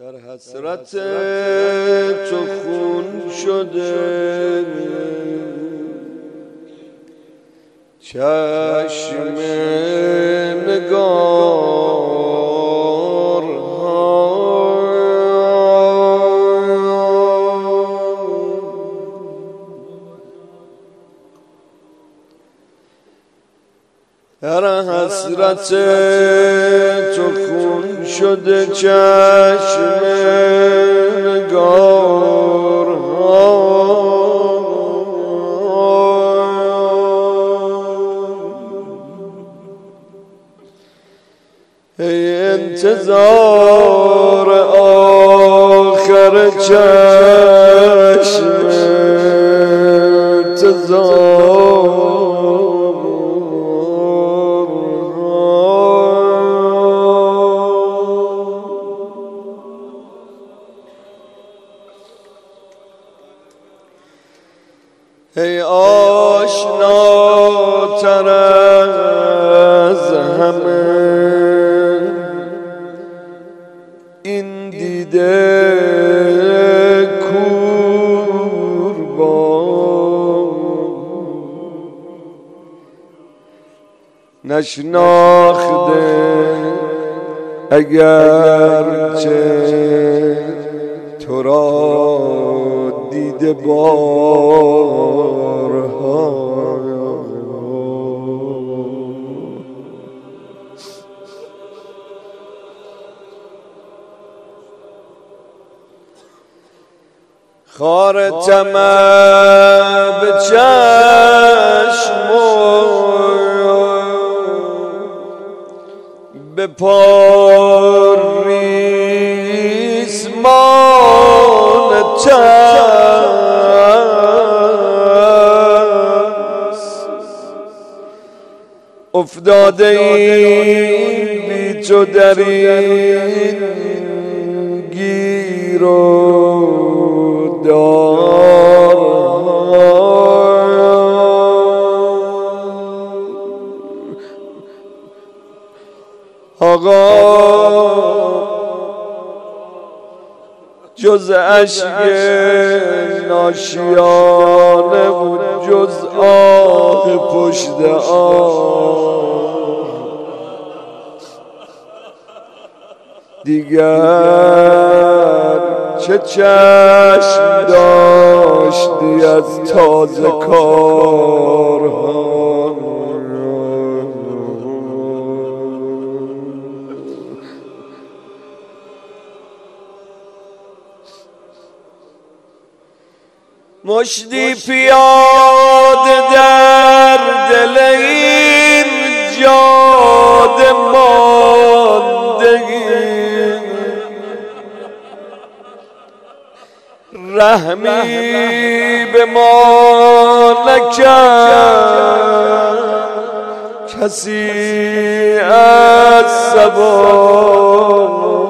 در حسرت تو خون شده چشم نگار در حسرت تو خون شده چشم نگار ای انتظار آخر چشم انتظار ای آشناتر از همه این دیده کوربان نشناخته اگرچه تو را دیده بارها خار طمع به چشم و به پا ریسمان ترس افتاده ای بی تو در این گیر و دار آقا جز اشک ناشیانه و جز آه پشت آه دیگر چه چشم داشتی از تازه کارها مشتی پیاده در دل این جاده ماندگی رحمی به ما نکرد کسی از سوار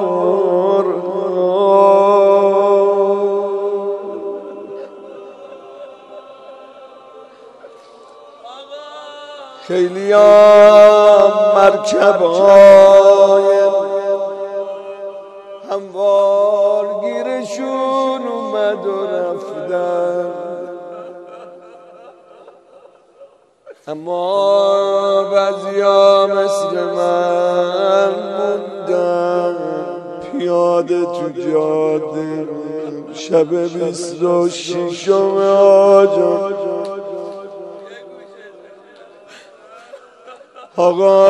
خیلی مرکب‌های هموارگیرشون اومد و رفتن اما بعضیا مثل من موندن پیاده تو جاده شب 26 آجان آقا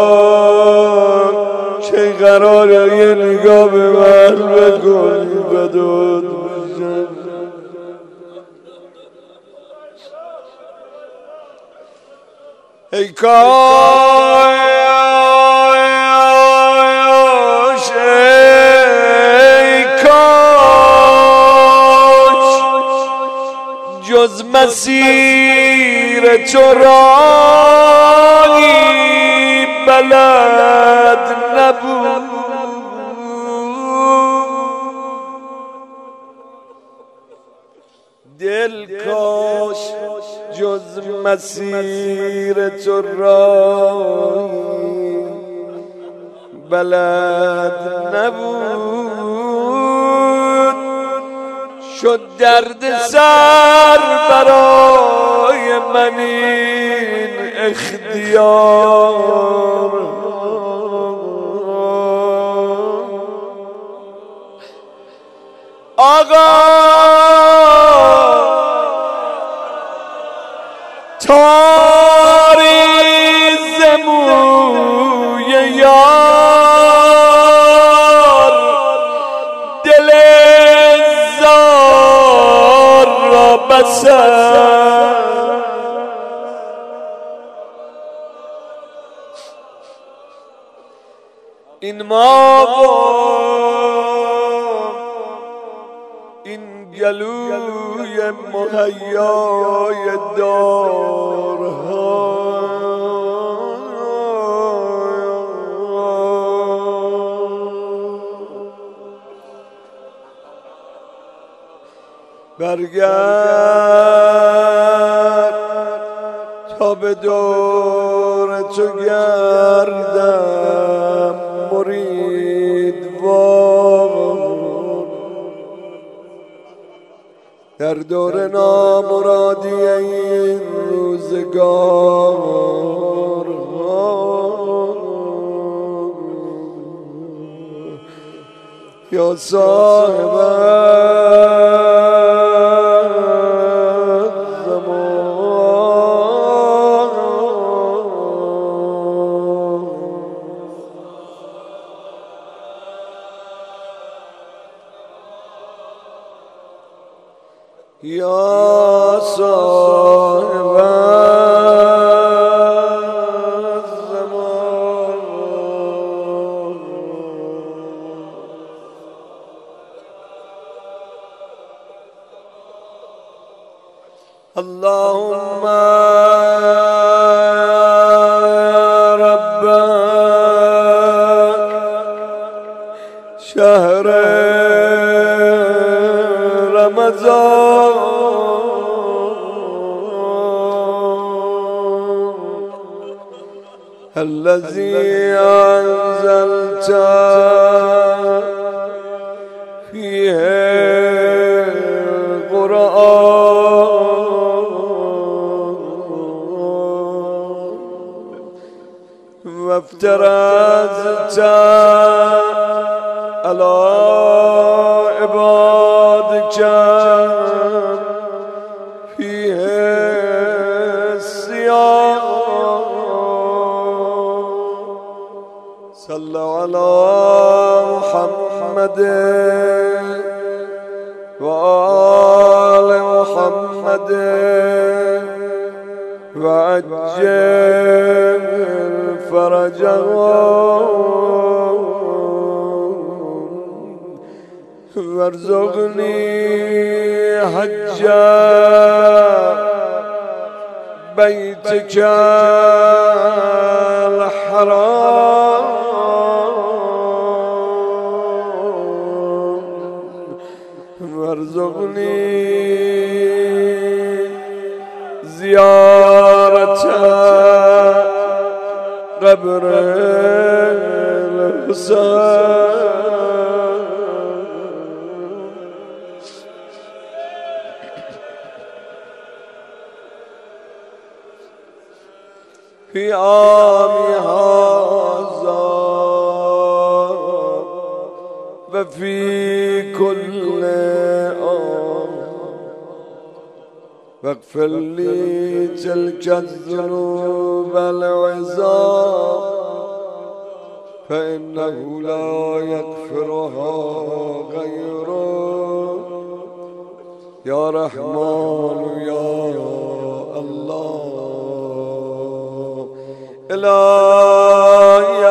چه قراره یه نگاه به من بکنی بدون بزن ای کاش ای کاش جز مسیر تو راهی بلد نبود دل کاش جز مسیر تو راهی بلد نبود شد درد سر برای من این اختیار. آقا تاریز موی یار دل زار را بسد. این ما این گلوی مهیای دارها برگرد تا به دور تو گردم مریدوار. در دور نامرادی این روزگار یا صاحب یا صاحب الزمان. اللهم رب شهر رمضان الذي أنزلت فيه القرآن وافترضت على عبادك فيه الصيام. صلى على محمد وآل محمد وعجل فرجهم وارزقني حج بيتك الحرام وارزقني زيارة قبر الحسين. في عام هذا وفي كل عام واغفر لي تلك الذنوب العظام فإنه لا يغفرها غيرك يا رحمن يا الله. إلهي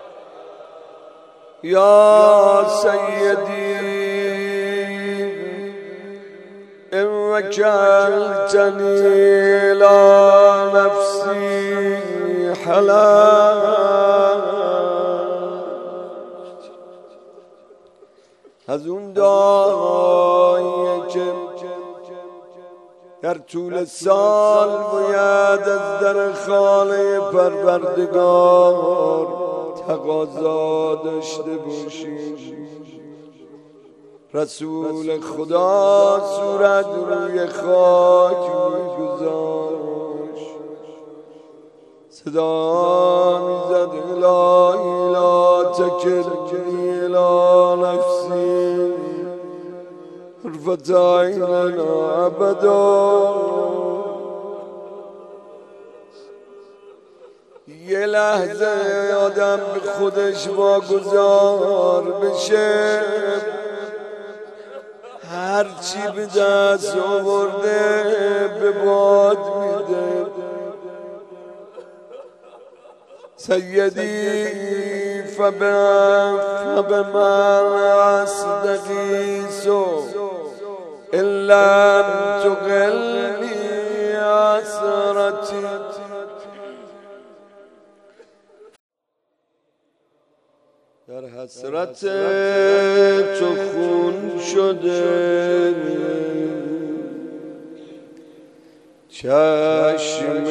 يا سيدي وكلتني إلى نفسي حلا از اون دعایی که در طول سال باید از در خانه پروردگار تقاضا داشته باشیم. رسول خدا صورت روی خاک میگذاشت، صدا میزد الهی لا تکلنی الی نفسی طرفة عیننا ابدا. یه لحظه آدم به خودش واگذار بشه، هرچی به دست آورده به باد میده. سیدی فبمن استغیث ان لم تقلنی حسرتی. در حسرت تو خون شده چشم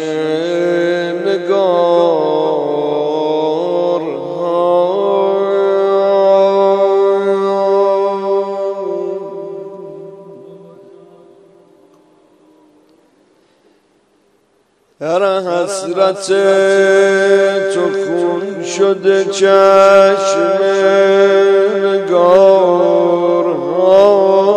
در حسرت تو خون شده چشم نگارها.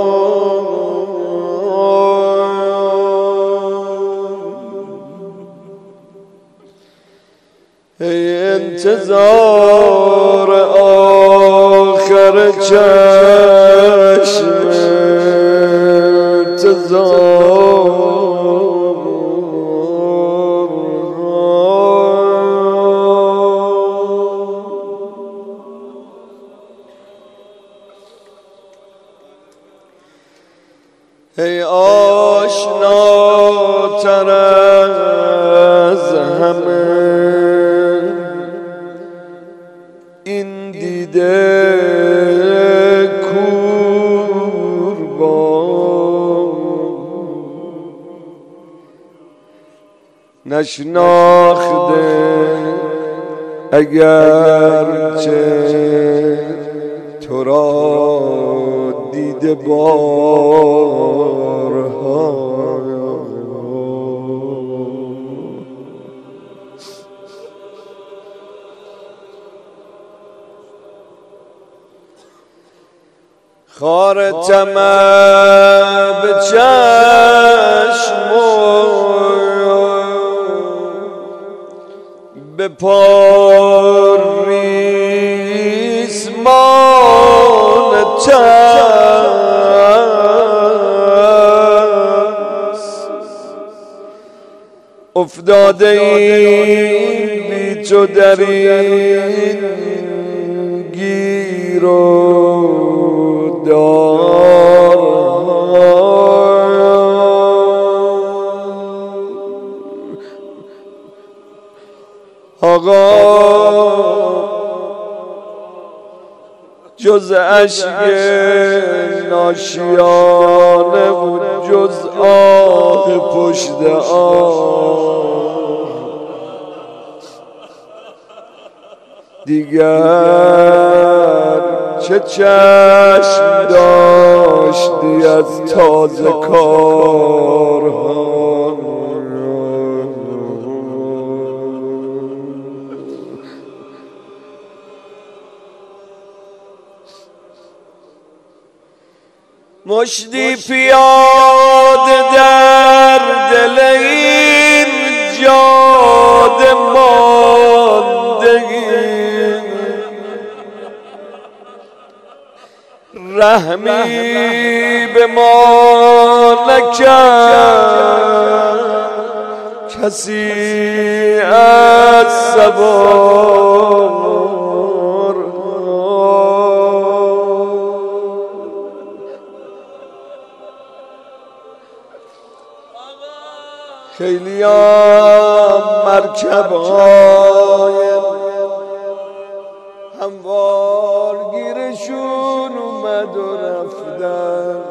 ای انتظار آخر چشم انتظار. ای آشناتر از همه این دیده کوربان، نشناخته اگرچه تو را دیده بارها. خار طمع به چشم به پا ریسمان ترس افتاده این بی تو در این گیر و دار. آقا جز اشک ناشیانه و جز آه پشت آه دیگر چه چشم داشتی از تازه کارها. مشتی پیاده در دل این جاده ماندگی، رحمی به ما نکرد کسی از سوار. خیلی مرکبای هموارگیرشون اومد و رفتن،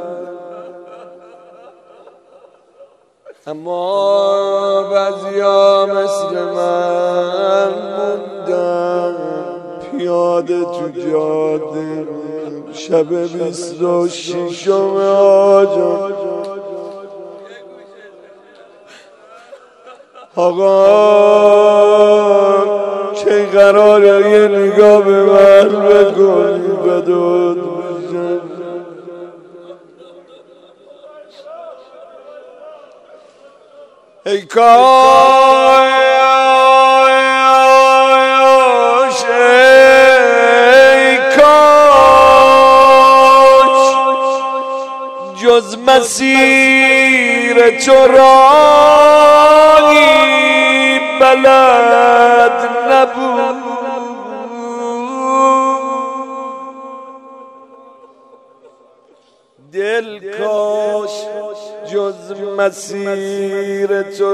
اما بعضیا مثل من موندن پیاده تو جاده شب 26 آجان. آقا چه قراره یه نگاه به من بکنی بدود بشن؟ ای کاش ای کاش جز مسیر تو راهی بلد نبود، دل کاش جز مسیر تو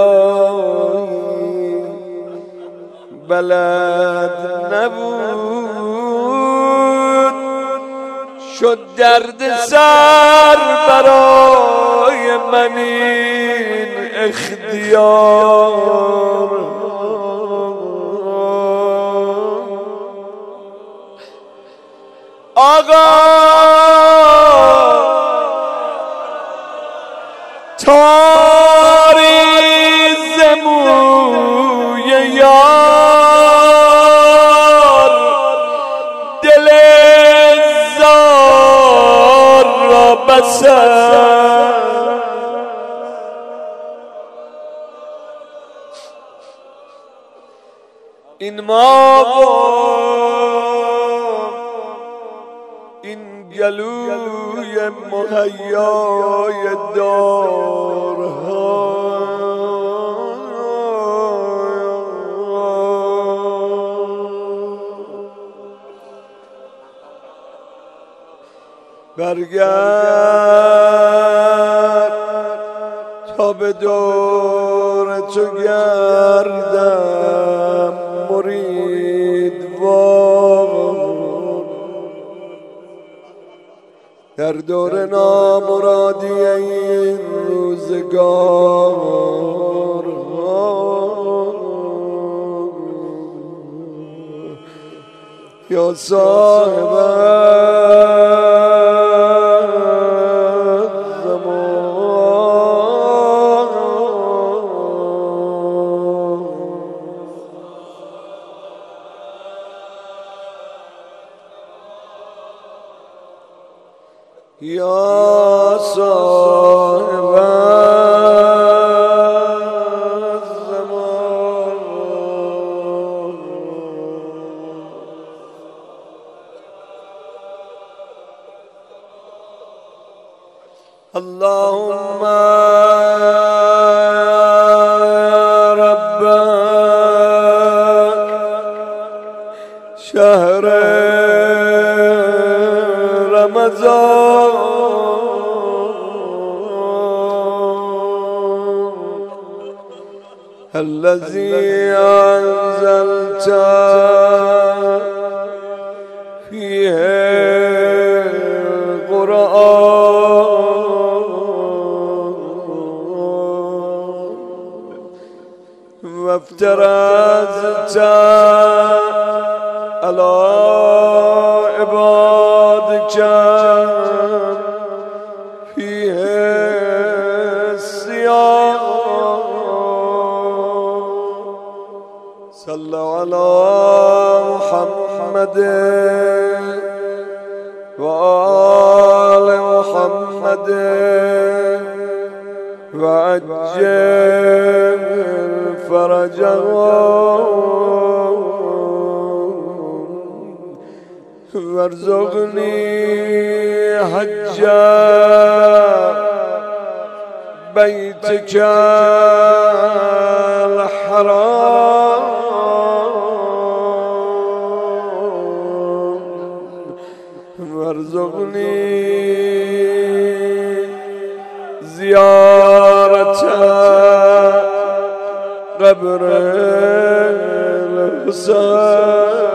راهی بلد نبود، شد درد سر برای من این اختیار. آقا تاریز موی یار دل زار را بسد، این ما این گلوی مهیای دارها برگرد تا به دور تو گردم امیدوار، در دور نامرادی این روزگار یا صاحب یا صاحب الزمان اللهم رب شهر رمضان الذي أنزلت فيه القرآن وافترضت على عبادك فيه الصيام صلى على محمد وآل محمد وعجل فرجهم وارزقني حج بيتك الحرام وارزقني زيارة قبر الحسين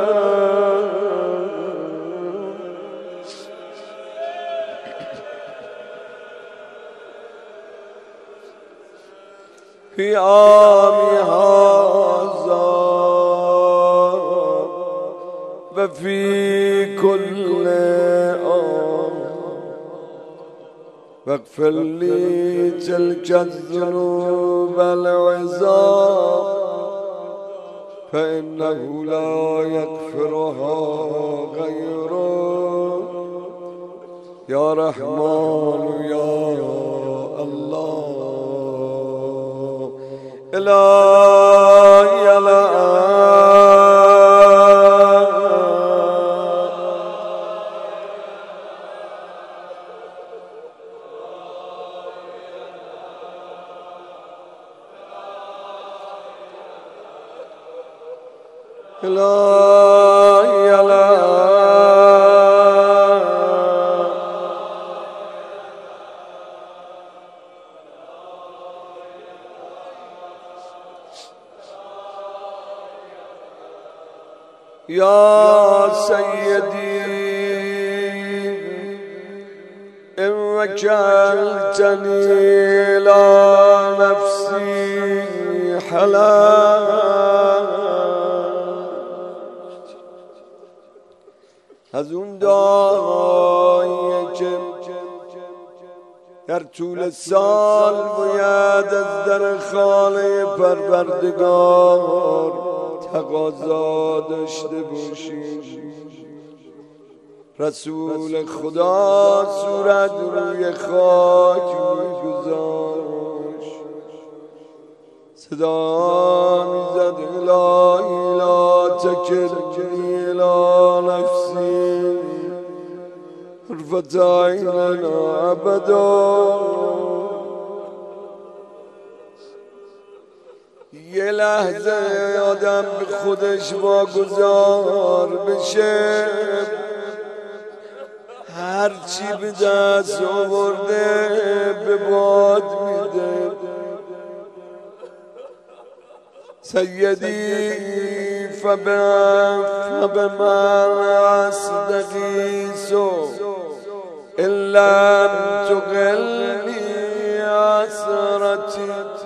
في عام هذا وفي كل عام واغفر لي تلك الذنوب العظام فإنه لا يغفرها غيرك يا رحمن يا الله إلهي يا سيدي إن وكلتني إلى نفسي حلال از اون دعایی که در طول سال باید از در خانه پروردگار تقاضا داشته باشیم. رسول خدا صورت روی خاک می‌گذاشت، صدا می‌زد الهی لا تکلنی الی نفسی طرفة عین ابدا. یه لحظه آدم به خودش واگذار بشه، هرچی به دست آورده به باد میده. سیدی فبمن استغیث ان لم تقلنی حسرتی